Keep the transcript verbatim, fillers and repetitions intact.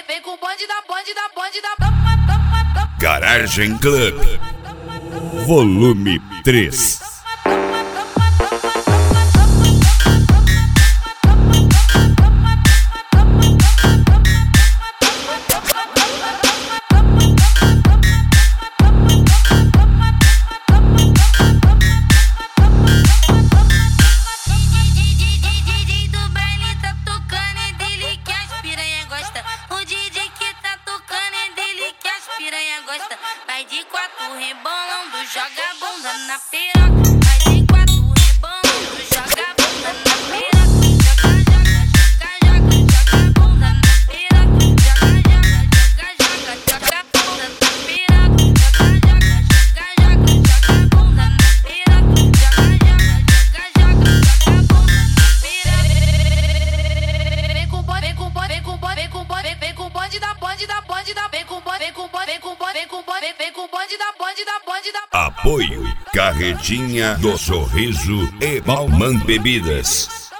vem, vem com o bonde da bonde da bonde da Garagem Club Volume três. Vai de quatro rebolando, joga a bunda na piroca. Vai de quatro rebolando, joga a bunda na piroca. Joga, joga, joga, joga a bunda na piroca. Joga, joga, joga, joga a bunda na piroca. Joga, joga, joga, joga a bunda na piroca. Joga, joga, joga, joga a bunda na piroca. Vem com o bonde, vem com o bonde, vem com o bonde, vem com o bonde, vem com o bonde da bonde da bonde da vem com o bonde, vem com o bonde, vem com o bonde, vem com o bonde, vem com o bonde da bonde da bonde da Apoio Carretinha do Sorriso e Balman Bebidas.